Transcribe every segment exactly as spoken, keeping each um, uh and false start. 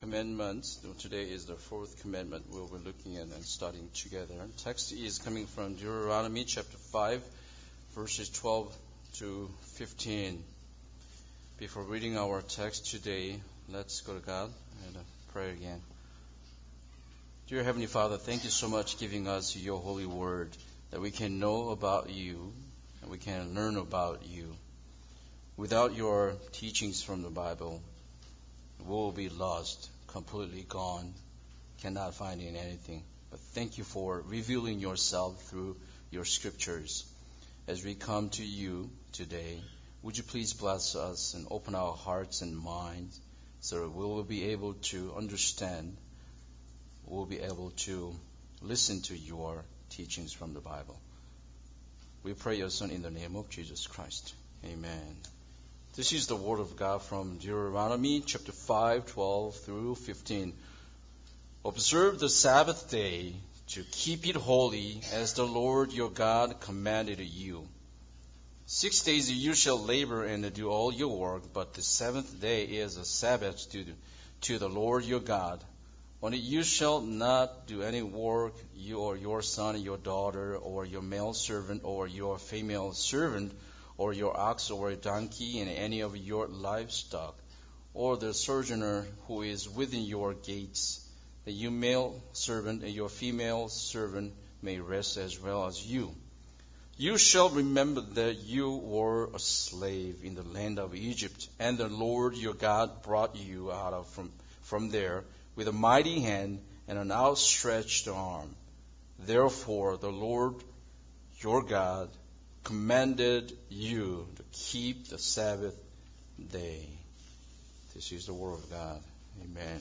commandments. Today is the fourth commandment we'll be looking at and studying together. Text is coming from Deuteronomy chapter five, verses twelve to fifteen. Before reading our text today, let's go to God and pray again. Dear Heavenly Father, thank you so much for giving us your holy word that we can know about you and we can learn about you. Without your teachings from the Bible, we will be lost, completely gone, cannot find in anything. But thank you for revealing yourself through your scriptures. As we come to you today, would you please bless us and open our hearts and minds so that we will be able to understand, we will be able to listen to your teachings from the Bible. We pray your Son in the name of Jesus Christ. Amen. This is the word of God from Deuteronomy chapter five, twelve through fifteen. Observe the Sabbath day to keep it holy as the Lord your God commanded you. Six days you shall labor and do all your work, but the seventh day is a Sabbath to, to the Lord your God. On it you shall not do any work, you or your son, your daughter, or your male servant, or your female servant, or your ox or a donkey, and any of your livestock, or the sojourner who is within your gates, that your male servant and your female servant may rest as well as you. You shall remember that you were a slave in the land of Egypt, and the Lord your God brought you out of from, from there with a mighty hand and an outstretched arm. Therefore the Lord your God commanded you to keep the Sabbath day. This is the word of God. Amen.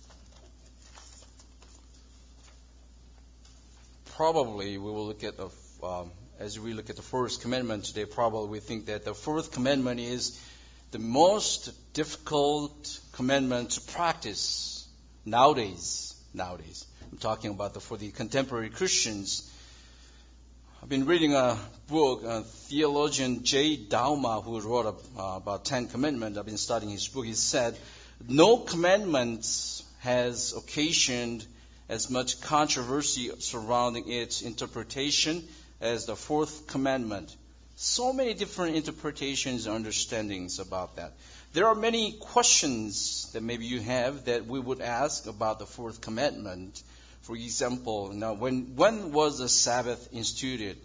Probably we will look at the um, as we look at the first commandment today. Probably we think that the fourth commandment is the most difficult commandment to practice nowadays. Nowadays, I'm talking about the, for the contemporary Christians. I've been reading a book, a theologian J. Dauma, who wrote a, uh, about Ten Commandments. I've been studying his book. He said, no commandment has occasioned as much controversy surrounding its interpretation as the fourth commandment. So many different interpretations and understandings about that. There are many questions that maybe you have that we would ask about the fourth commandment. For example, now when when was the Sabbath instituted?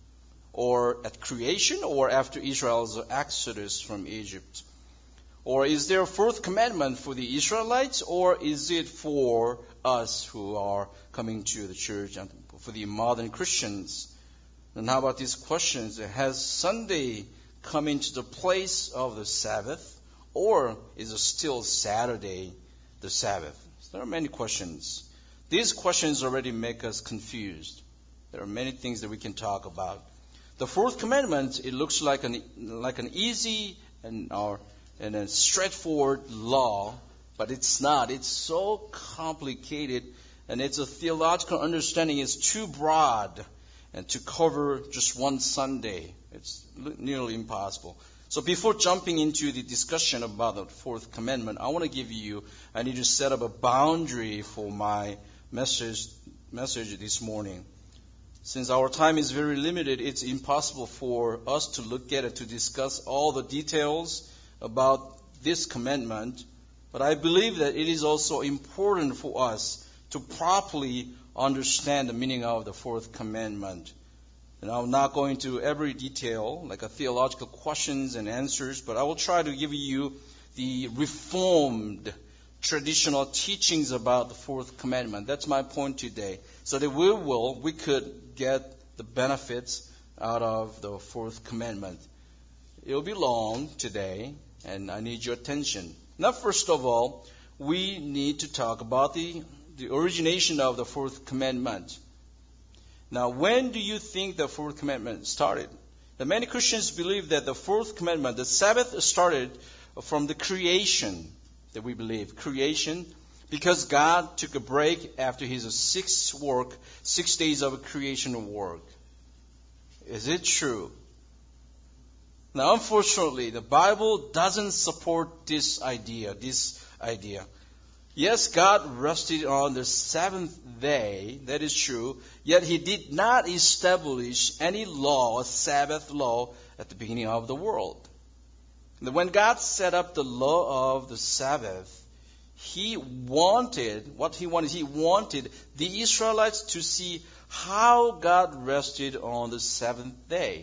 Or at creation or after Israel's exodus from Egypt? Or is there a fourth commandment for the Israelites, or is it for us who are coming to the church and for the modern Christians? And how about these questions? Has Sunday come into the place of the Sabbath, or is it still Saturday the Sabbath? So there are many questions. These questions already make us confused. There are many things that we can talk about. The fourth commandment, it looks like an like an easy and or and a straightforward law, but it's not. It's so complicated, and it's a theological understanding. It's too broad and to cover just one Sunday. It's nearly impossible. So before jumping into the discussion about the fourth commandment, I want to give you, I need to set up a boundary for my message message this morning. Since our time is very limited, it's impossible for us to look at it, to discuss all the details about this commandment. But I believe that it is also important for us to properly understand the meaning of the fourth commandment. And I'm not going to every detail, like a theological questions and answers, but I will try to give you the reformed traditional teachings about the fourth commandment. That's my point today. So that we will, we could get the benefits out of the fourth commandment. It will be long today, and I need your attention. Now, first of all, we need to talk about the, the origination of the fourth commandment. Now, when do you think the fourth commandment started? The many Christians believe that the fourth commandment, the Sabbath, started from the creation that we believe. Creation, because God took a break after his sixth work, six days of creation work. Is it true? Now, unfortunately, the Bible doesn't support this idea, this idea. Yes, God rested on the seventh day, that is true, yet He did not establish any law, Sabbath law, at the beginning of the world. When God set up the law of the Sabbath, He wanted, what He wanted, He wanted the Israelites to see how God rested on the seventh day.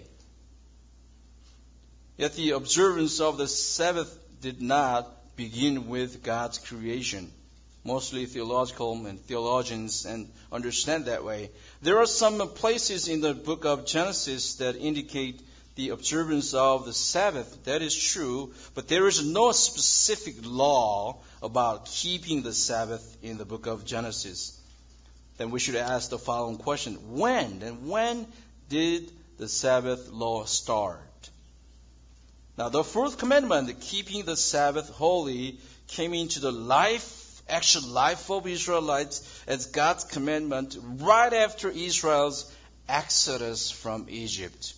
Yet the observance of the Sabbath did not begin with God's creation. Mostly theological and theologians and understand that way. There are some places in the book of Genesis that indicate the observance of the Sabbath. That is true, but there is no specific law about keeping the Sabbath in the book of Genesis. Then we should ask the following question. When? And when did the Sabbath law start? Now, the fourth commandment, keeping the Sabbath holy, came into the life actual life of Israelites as God's commandment right after Israel's exodus from Egypt.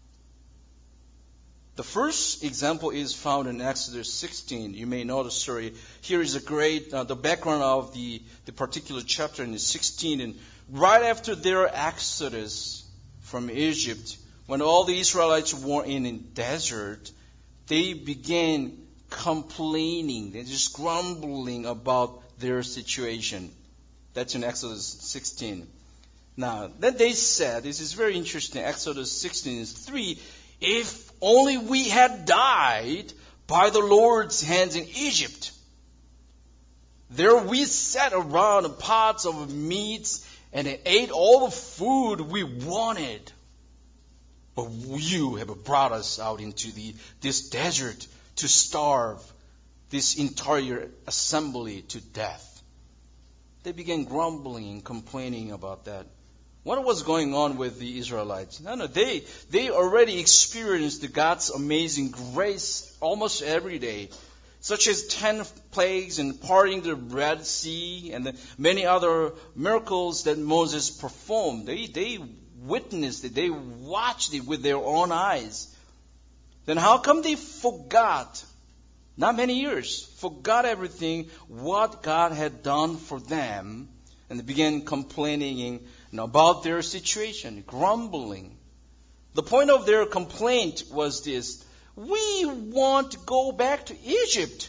The first example is found in Exodus sixteen. You may know the story. Here is a great, uh, the background of the, the particular chapter in sixteen. And right after their exodus from Egypt, when all the Israelites were in a desert, they began complaining. They're just grumbling about their situation. That's in Exodus sixteen. Now, then they said, this is very interesting, Exodus sixteen is three, if only we had died by the Lord's hands in Egypt. There we sat around pots of meats and ate all the food we wanted. But you have brought us out into the this desert to starve this entire assembly to death. They began grumbling and complaining about that. What was going on with the Israelites? No, no, they, they already experienced God's amazing grace almost every day, such as ten plagues and parting the Red Sea and the many other miracles that Moses performed. They, they witnessed it. They watched it with their own eyes. Then how come they forgot? Not many years, forgot everything, what God had done for them, and they began complaining about their situation, grumbling. The point of their complaint was this: we want to go back to Egypt.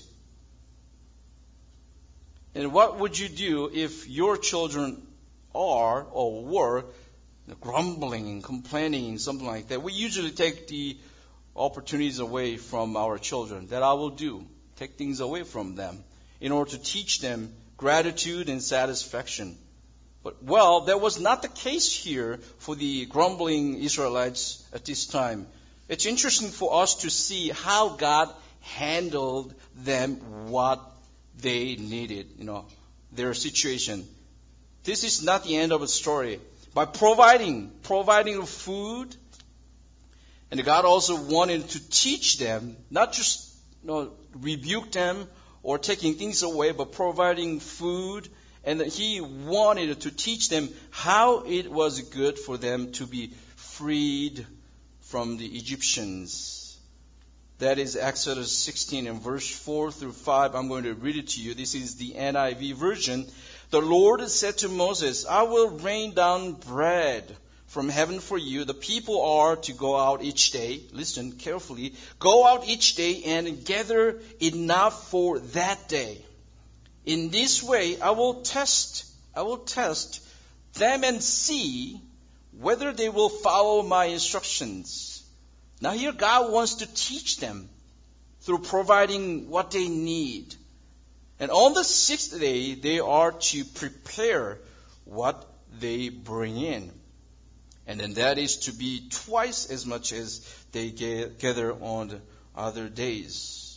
And what would you do if your children are or were grumbling and complaining, something like that? We usually take the opportunities away from our children. That I will do. Take things away from them in order to teach them gratitude and satisfaction. But, well, that was not the case here for the grumbling Israelites at this time. It's interesting for us to see how God handled them, what they needed, you know, their situation. This is not the end of the story. By providing, providing food, and God also wanted to teach them, not just you know, rebuke them or taking things away, but providing food. And He wanted to teach them how it was good for them to be freed from the Egyptians. That is Exodus sixteen and verse four through five. I'm going to read it to you. This is the N I V version. The Lord said to Moses, I will rain down bread from heaven for you. The people are to go out each day. Listen carefully. Go out each day and gather enough for that day. In this way, I will test, I will test them and see whether they will follow my instructions. Now here God wants to teach them through providing what they need. And on the sixth day, they are to prepare what they bring in. And then that is to be twice as much as they gather on the other days.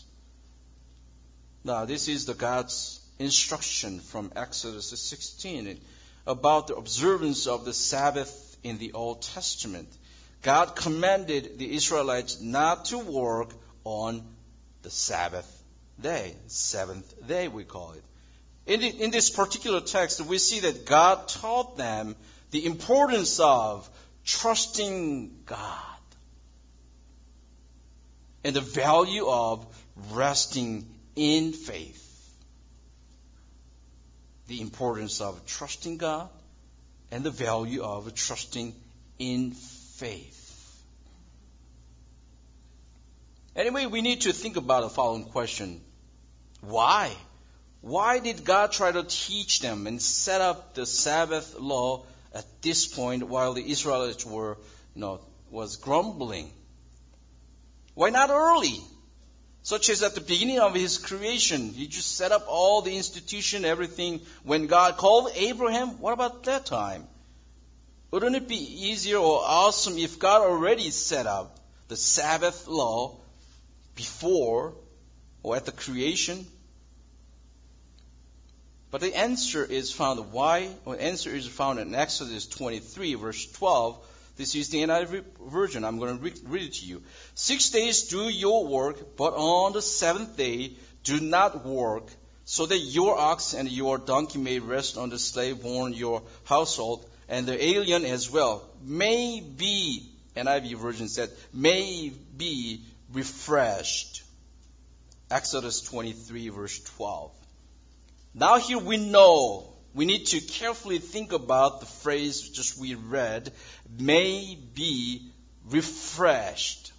Now, this is the God's instruction from Exodus sixteen about the observance of the Sabbath in the Old Testament. God commanded the Israelites not to work on the Sabbath day, seventh day we call it. In, the, in this particular text, we see that God taught them the importance of trusting God and the value of resting in faith. the importance of trusting God and the value of trusting in faith. Anyway, we need to think about the following question. Why? Why did God try to teach them and set up the Sabbath law at this point while the Israelites were, you know, was grumbling? Why not early? Such as at the beginning of His creation. He just set up all the institution, everything. When God called Abraham, what about that time? Wouldn't it be easier or awesome if God already set up the Sabbath law before or at the creation? But the answer is found. Why? Well, the answer is found in Exodus twenty-three, verse twelve. This is the N I V version. I'm going to re- read it to you. Six days do your work, but on the seventh day do not work, so that your ox and your donkey may rest on the slave born your household, and the alien as well. May be, N I V version said, may be refreshed. Exodus twenty-three, verse twelve. Now here we know, we need to carefully think about the phrase just we read, may be refreshed.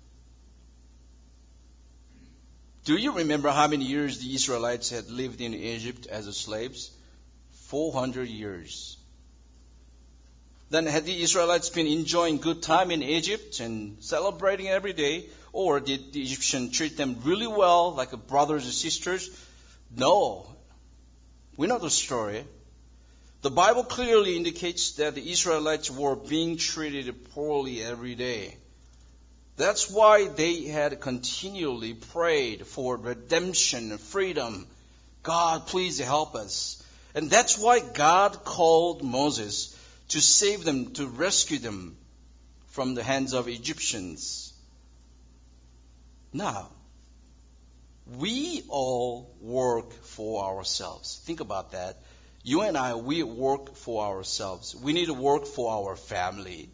Do you remember how many years the Israelites had lived in Egypt as slaves? four hundred years. Then had the Israelites been enjoying good time in Egypt and celebrating every day? Or did the Egyptians treat them really well, like brothers and sisters? No. We know the story. The Bible clearly indicates that the Israelites were being treated poorly every day. That's why they had continually prayed for redemption, freedom. God, please help us. And that's why God called Moses to save them, to rescue them from the hands of Egyptians. Now, we all work for ourselves. Think about that. You and I, we work for ourselves. We need to work for our family.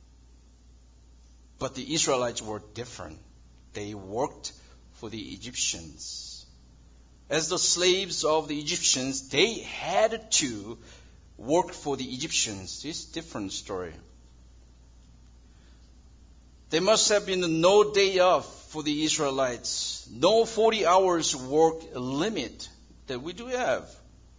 But the Israelites were different. They worked for the Egyptians. As the slaves of the Egyptians, they had to work for the Egyptians. It's a different story. There must have been no day off for the Israelites. No forty hours work limit that we do have.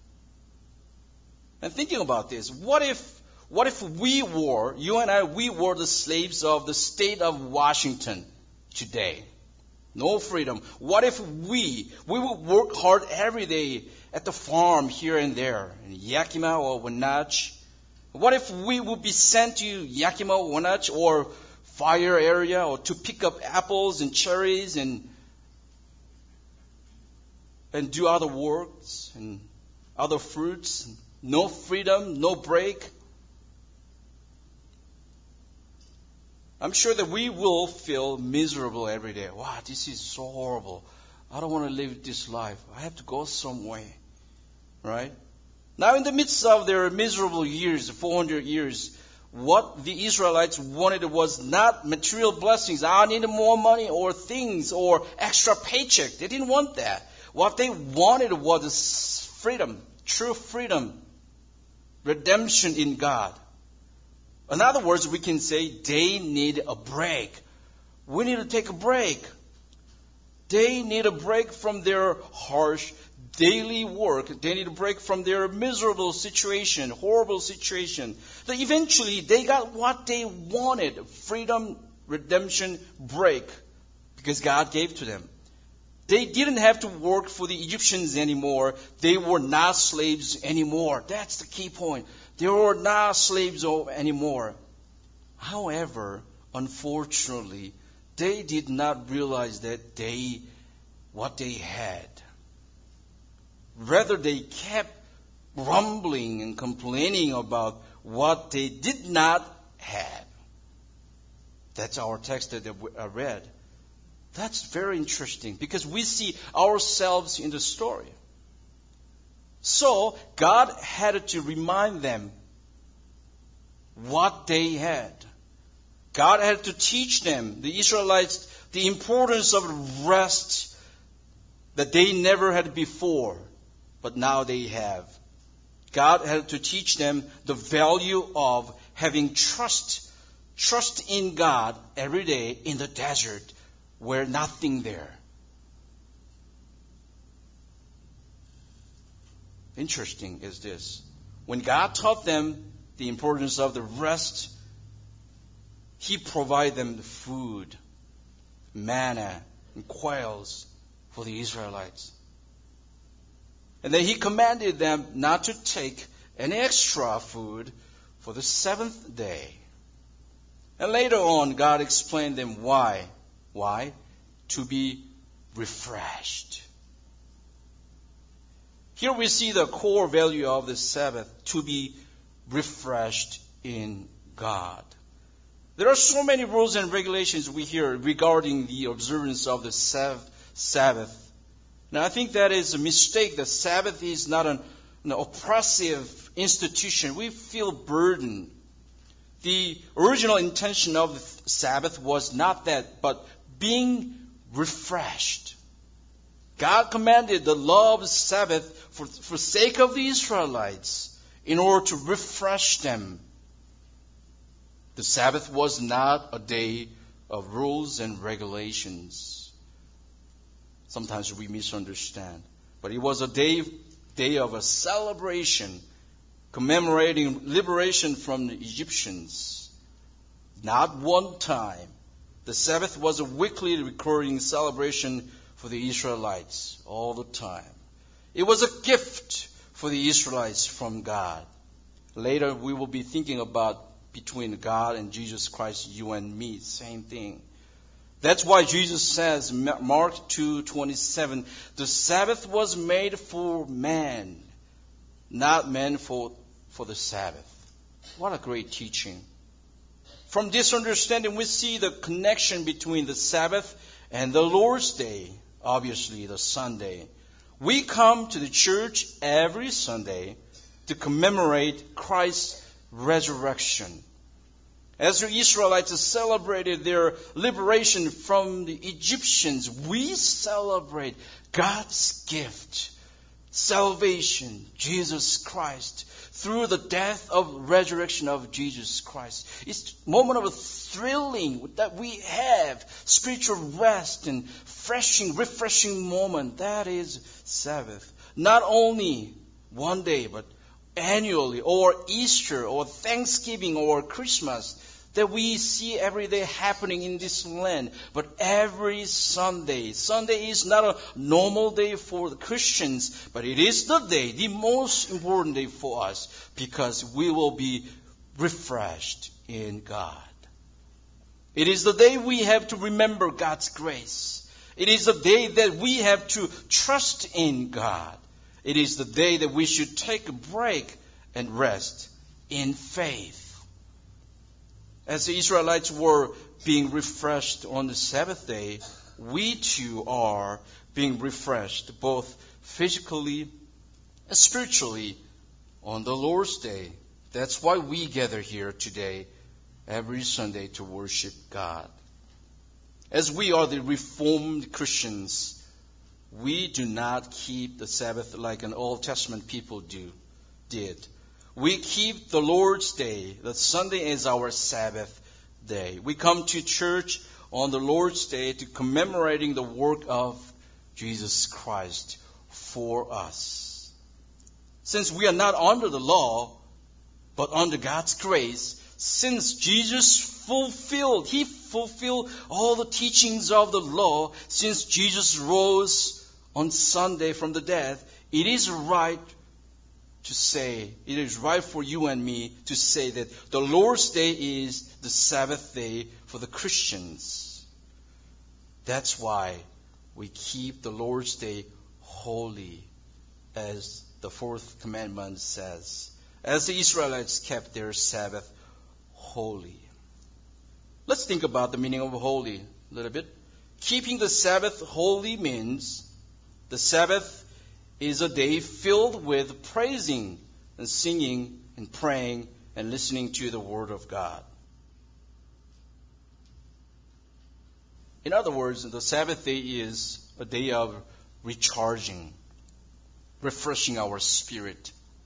And thinking about this, what if what if we were, you and I, we were the slaves of the state of Washington today? No freedom. What if we, we would work hard every day at the farm here and there, in Yakima or Wenatchee? What if we would be sent to Yakima or Wenatchee or fire area or to pick up apples and cherries and and do other works and other fruits? No freedom, no break. I'm sure that we will feel miserable every day. Wow, this is so horrible. I don't want to live this life. I have to go somewhere. Right? Now, in the midst of their miserable years, four hundred years, what the Israelites wanted was not material blessings. I need more money or things or extra paycheck. They didn't want that. What they wanted was freedom, true freedom, redemption in God. In other words, we can say they need a break. We need to take a break. They need a break from their harsh daily work. They need a break from their miserable situation, horrible situation. So eventually, they got what they wanted, freedom, redemption, break, because God gave to them. They didn't have to work for the Egyptians anymore. They were not slaves anymore. That's the key point. They were not slaves anymore. However, unfortunately, they did not realize that they, what they had. Rather, they kept grumbling and complaining about what they did not have. That's our text that I read. That's very interesting because we see ourselves in the story. So, God had to remind them what they had. God had to teach them, the Israelites, the importance of rest that they never had before, but now they have. God had to teach them the value of having trust, trust in God every day in the desert where nothing there. Interesting is this. When God taught them the importance of the rest, He provided them the food, manna, and quails for the Israelites. And then He commanded them not to take any extra food for the seventh day. And later on, God explained them why. Why? To be refreshed. Here we see the core value of the Sabbath, to be refreshed in God. There are so many rules and regulations we hear regarding the observance of the Sabbath. Now, I think that is a mistake. The Sabbath is not an, an oppressive institution. We feel burdened. The original intention of the Sabbath was not that, but being refreshed. God commanded the law of the Sabbath for, for sake of the Israelites in order to refresh them. The Sabbath was not a day of rules and regulations. Sometimes we misunderstand. But it was a day, day of a celebration, commemorating liberation from the Egyptians. Not one time. The Sabbath was a weekly recurring celebration for the Israelites all the time. It was a gift for the Israelites from God. Later we will be thinking about between God and Jesus Christ, you and me, same thing. That's why Jesus says, Mark two twenty-seven, the Sabbath was made for man, not man for, for the Sabbath. What a great teaching. From this understanding, we see the connection between the Sabbath and the Lord's Day, obviously the Sunday. We come to the church every Sunday to commemorate Christ's resurrection. As the Israelites celebrated their liberation from the Egyptians, we celebrate God's gift, salvation, Jesus Christ, through the death of resurrection of Jesus Christ. It's a moment of thrilling that we have, spiritual rest and refreshing, refreshing moment. That is Sabbath. Not only one day, but annually, or Easter, or Thanksgiving, or Christmas, that we see every day happening in this land. But every Sunday, Sunday is not a normal day for the Christians, but it is the day, the most important day for us, because we will be refreshed in God. It is the day we have to remember God's grace. It is the day that we have to trust in God. It is the day that we should take a break and rest in faith. As the Israelites were being refreshed on the Sabbath day, we too are being refreshed both physically and spiritually on the Lord's Day. That's why we gather here today every Sunday to worship God. As we are the Reformed Christians, we do not keep the Sabbath like an Old Testament people do did. We keep the Lord's Day. The Sunday is our Sabbath day. We come to church on the Lord's Day to commemorating the work of Jesus Christ for us. Since we are not under the law, but under God's grace, since Jesus fulfilled, He fulfilled all the teachings of the law, since Jesus rose on Sunday from the dead, it is right to say, it is right for you and me to say that the Lord's Day is the Sabbath day for the Christians. That's why we keep the Lord's Day holy, as the fourth commandment says, as the Israelites kept their Sabbath holy. Let's think about the meaning of holy a little bit. Keeping the Sabbath holy means the Sabbath is a day filled with praising and singing and praying and listening to the Word of God. In other words, the Sabbath day is a day of recharging, refreshing our spirit.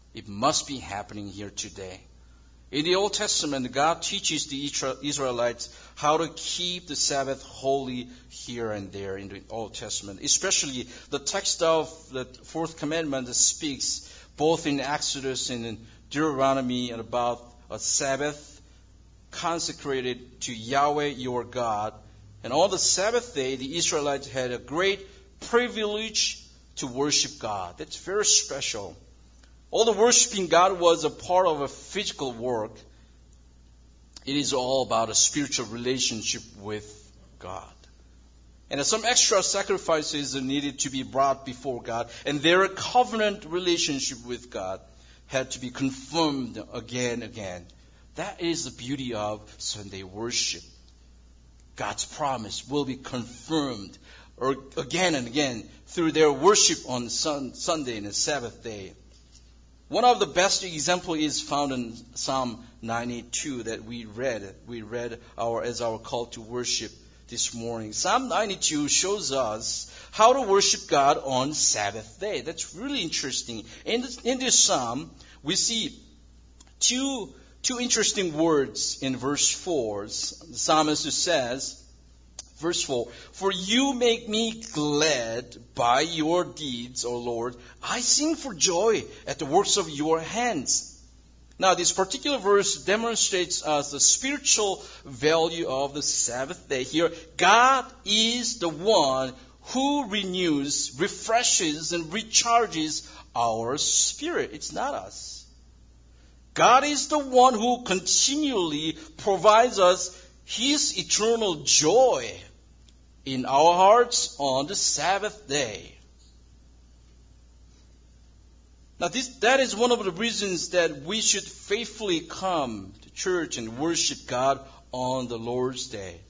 It must be happening here today. In the Old Testament, God teaches the Israelites how to keep the Sabbath holy here and there in the Old Testament. Especially the text of the fourth commandment speaks both in Exodus and in Deuteronomy about a Sabbath consecrated to Yahweh your God. And on the Sabbath day, the Israelites had a great privilege to worship God. That's very special. Although worshiping God was a part of a physical work, it is all about a spiritual relationship with God. And some extra sacrifices are needed to be brought before God, and their covenant relationship with God had to be confirmed again and again. That is the beauty of Sunday worship. God's promise will be confirmed or again and again through their worship on sun, Sunday and the Sabbath day. One of the best examples is found in Psalm ninety-two that we read. We read our as our call to worship this morning. Psalm ninety-two shows us how to worship God on Sabbath day. That's really interesting. In this, in this psalm, we see two two interesting words in verse four. The psalmist says, verse four, "For you make me glad by your deeds, O Lord. I sing for joy at the works of your hands." Now, this particular verse demonstrates us the spiritual value of the Sabbath day. Here, God is the one who renews, refreshes, and recharges our spirit. It's not us. God is the one who continually provides us His eternal joy in our hearts on the Sabbath day. Now, this, that is one of the reasons that we should faithfully come to church and worship God on the Lord's Day.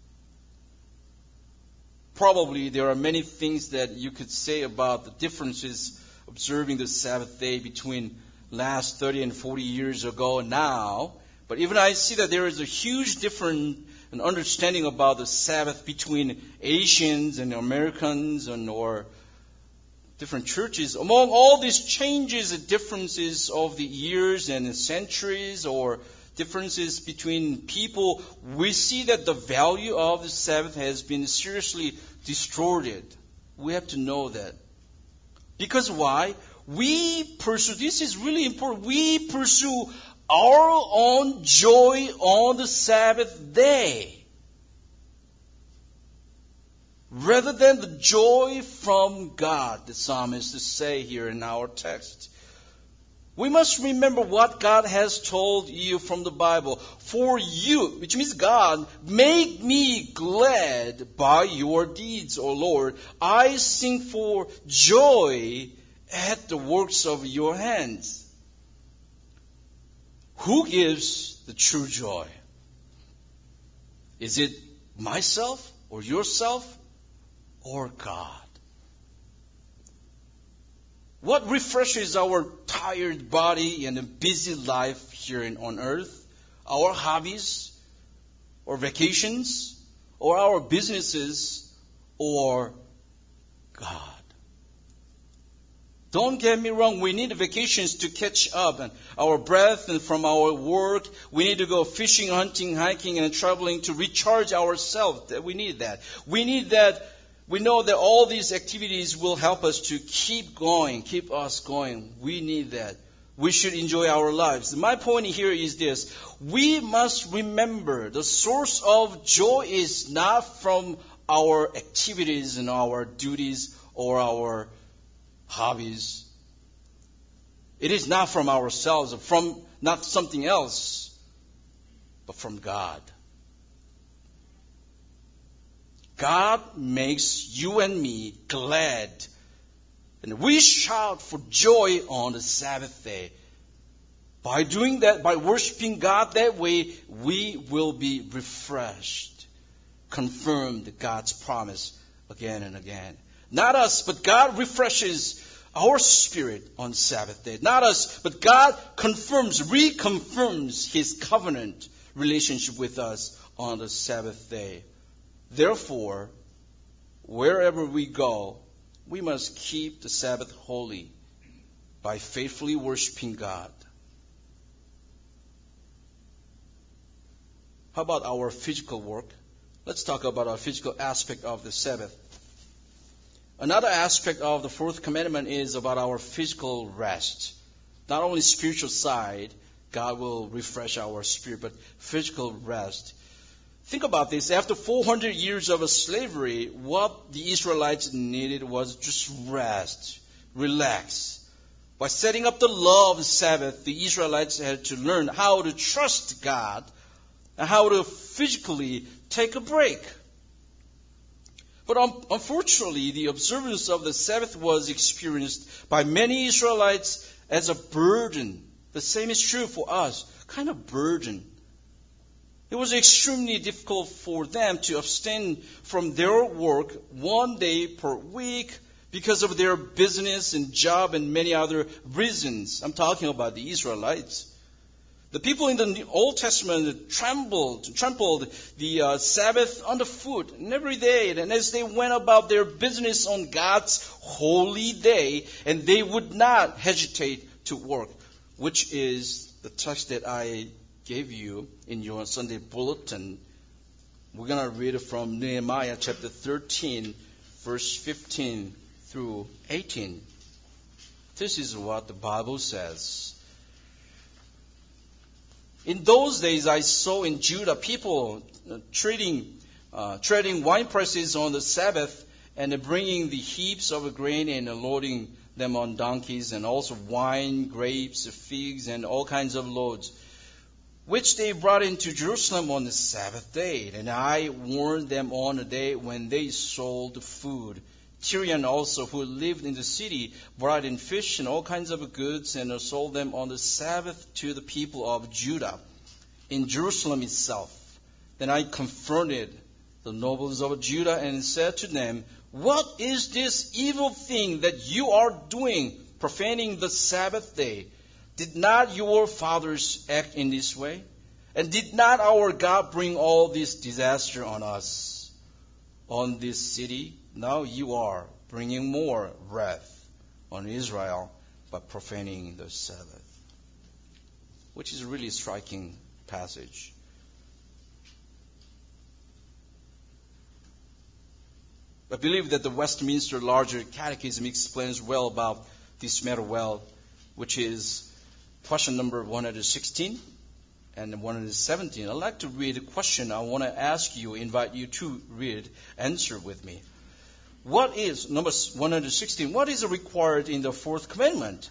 Probably there are many things that you could say about the differences observing the Sabbath day between last thirty and forty years ago and now. But even I see that there is a huge difference in understanding about the Sabbath between Asians and Americans and or different churches. Among all these changes and differences of the years and centuries or differences between people, we see that the value of the Sabbath has been seriously distorted. We have to know that. Because why? We pursue, this is really important, we pursue our own joy on the Sabbath day rather than the joy from God, the psalmist say here in our text. We must remember what God has told you from the Bible. For you, which means God, make me glad by your deeds, O Lord. I sing for joy at the works of your hands. Who gives the true joy? Is it myself or yourself or God? What refreshes our tired body and a busy life here on earth? Our hobbies or vacations or our businesses or God? Don't get me wrong, we need vacations to catch up and our breath and from our work. We need to go fishing, hunting, hiking, and traveling to recharge ourselves. We need that. We need that. We know that all these activities will help us to keep going, keep us going. We need that. We should enjoy our lives. My point here is this. We must remember the source of joy is not from our activities and our duties or our hobbies. It is not from ourselves, or from not something else, but from God. God makes you and me glad. And we shout for joy on the Sabbath day. By doing that, by worshiping God that way, we will be refreshed. Confirmed God's promise again and again. Not us, but God refreshes our spirit on Sabbath day. Not us, but God confirms, reconfirms His covenant relationship with us on the Sabbath day. Therefore, wherever we go, we must keep the Sabbath holy. by faithfully worshiping God. How about our physical work? Let's talk about our physical aspect of the Sabbath. Another aspect of the fourth commandment is about our physical rest. Not only spiritual side, God will refresh our spirit, but physical rest. Think about this. After four hundred years of slavery, what the Israelites needed was just rest, relax. By setting up the law of the Sabbath, the Israelites had to learn how to trust God and how to physically take a break. But um, unfortunately, the observance of the Sabbath was experienced by many Israelites as a burden. The same is true for us, kind of burden. It was extremely difficult for them to abstain from their work one day per week because of their business and job and many other reasons. I'm talking about the Israelites. The people in the Old Testament trembled, trampled the uh, Sabbath underfoot every day, and as they went about their business on God's holy day, and they would not hesitate to work, which is the text that I gave you in your Sunday bulletin. We're going to read it from Nehemiah chapter thirteen, verse fifteen through eighteen. This is what the Bible says. In those days, I saw in Judah people uh, treating, uh, treading wine presses on the Sabbath and uh, bringing the heaps of grain and uh, loading them on donkeys, and also wine, grapes, figs, and all kinds of loads, which they brought into Jerusalem on the Sabbath day. And I warned them on the day when they sold food. Tyrian also, who lived in the city, brought in fish and all kinds of goods and sold them on the Sabbath to the people of Judah in Jerusalem itself. Then I confronted the nobles of Judah and said to them, "What is this evil thing that you are doing, profaning the Sabbath day? Did not your fathers act in this way? And did not our God bring all this disaster on us, on this city? Now you are bringing more wrath on Israel by profaning the Sabbath." Which is a really striking passage. I believe that the Westminster Larger Catechism explains well about this matter well, which is question number one hundred sixteen and one hundred seventeen. I'd like to read a question I want to ask you, invite you to read, answer with me. What is, number one hundred sixteen, what is required in the fourth commandment?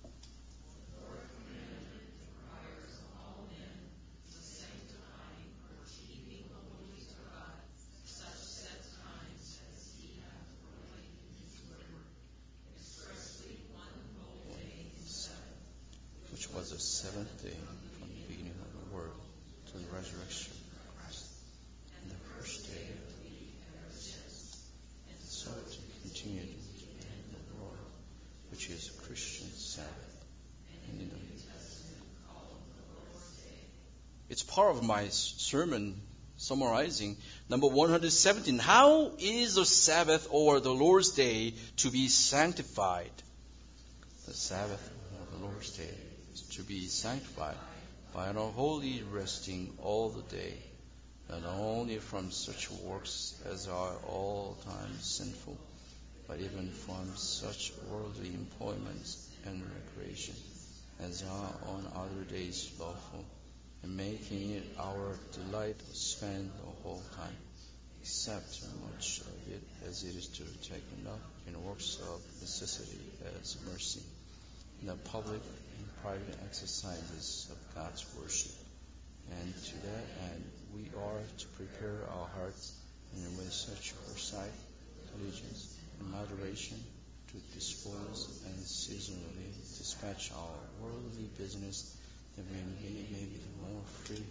Which was the seventh day from the beginning of the world to the resurrection of Christ, and the first day of the week ever since, and so to continue to the end of the world, which is a Christian Sabbath, and in the New Testament called the Lord's Day. It's part of my sermon summarizing number one hundred seventeen. How is the Sabbath or the Lord's Day to be sanctified? The Sabbath or the Lord's Day to be sanctified by an holy resting all the day, not only from such works as are all times sinful, but even from such worldly employments and recreation as are on other days lawful, and making it our delight to spend the whole time, except so much of it as it is to be taken up in works of necessity as mercy, in the public and private exercises of God's worship. And to that end, we are to prepare our hearts, and with such foresight, diligence, and moderation, to dispose and seasonally dispatch our worldly business, that we may be more free.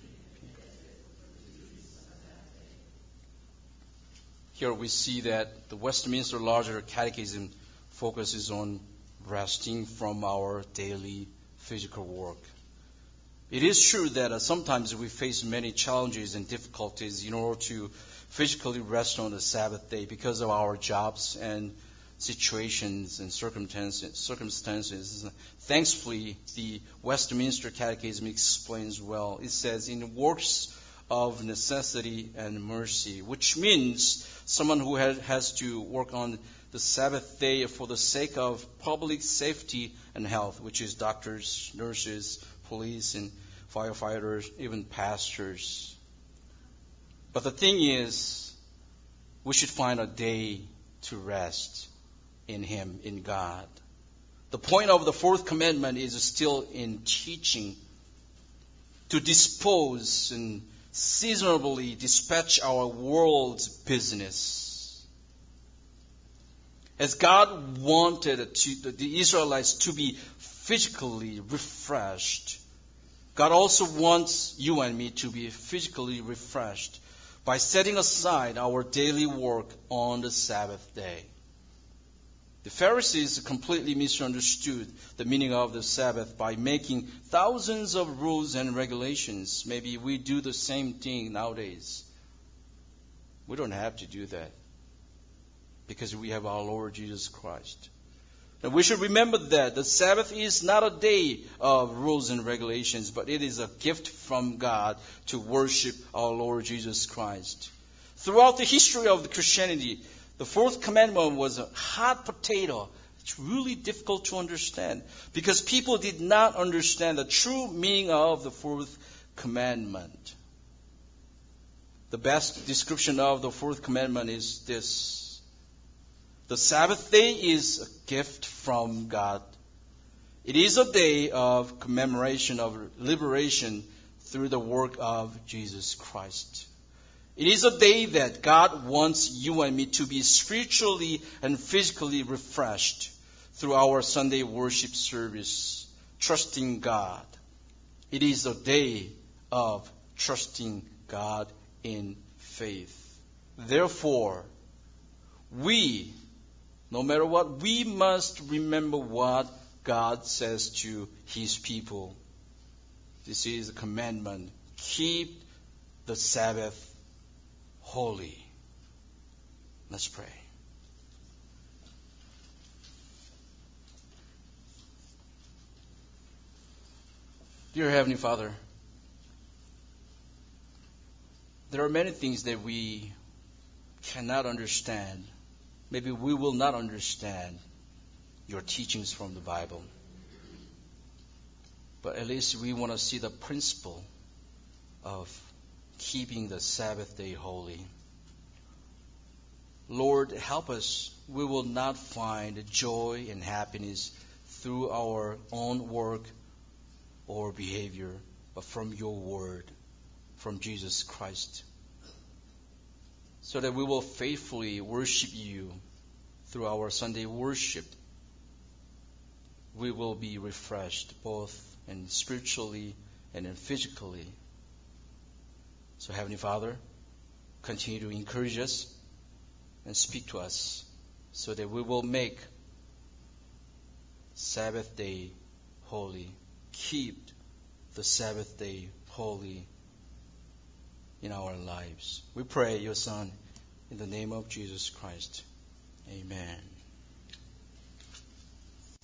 Here we see that the Westminster Larger Catechism focuses on resting from our daily physical work. It is true that uh, sometimes we face many challenges and difficulties in order to physically rest on the Sabbath day because of our jobs, and situations and circumstances. circumstances. Thankfully, the Westminster Catechism explains well. It says, in works of necessity and mercy, which means someone who has to work on the Sabbath day for the sake of public safety and health, which is doctors, nurses, police, and firefighters, even pastors. But the thing is, we should find a day to rest in Him, in God. The point of the fourth commandment is still in teaching to dispose and seasonably dispatch our world's business. As God wanted to, the Israelites to be physically refreshed, God also wants you and me to be physically refreshed by setting aside our daily work on the Sabbath day. The Pharisees completely misunderstood the meaning of the Sabbath by making thousands of rules and regulations. Maybe we do the same thing nowadays. We don't have to do that because we have our Lord Jesus Christ. And we should remember that the Sabbath is not a day of rules and regulations, but it is a gift from God to worship our Lord Jesus Christ. Throughout the history of Christianity, the fourth commandment was a hot potato. It's really difficult to understand because people did not understand the true meaning of the fourth commandment. The best description of the fourth commandment is this: the Sabbath day is a gift from God. It is a day of commemoration of liberation through the work of Jesus Christ. It is a day that God wants you and me to be spiritually and physically refreshed through our Sunday worship service, trusting God. It is a day of trusting God in faith. Therefore, we, no matter what, we must remember what God says to His people. This is a commandment. Keep the Sabbath holy. Let's pray. Dear Heavenly Father, there are many things that we cannot understand. Maybe we will not understand your teachings from the Bible. But at least we want to see the principle of keeping the Sabbath day holy. Lord, help us. We will not find joy and happiness through our own work or behavior, but from your word, from Jesus Christ, so that we will faithfully worship you through our Sunday worship. We will be refreshed both and spiritually and physically. So, Heavenly Father, continue to encourage us and speak to us so that we will make Sabbath day holy. Keep the Sabbath day holy in our lives. We pray, your Son, in the name of Jesus Christ. Amen.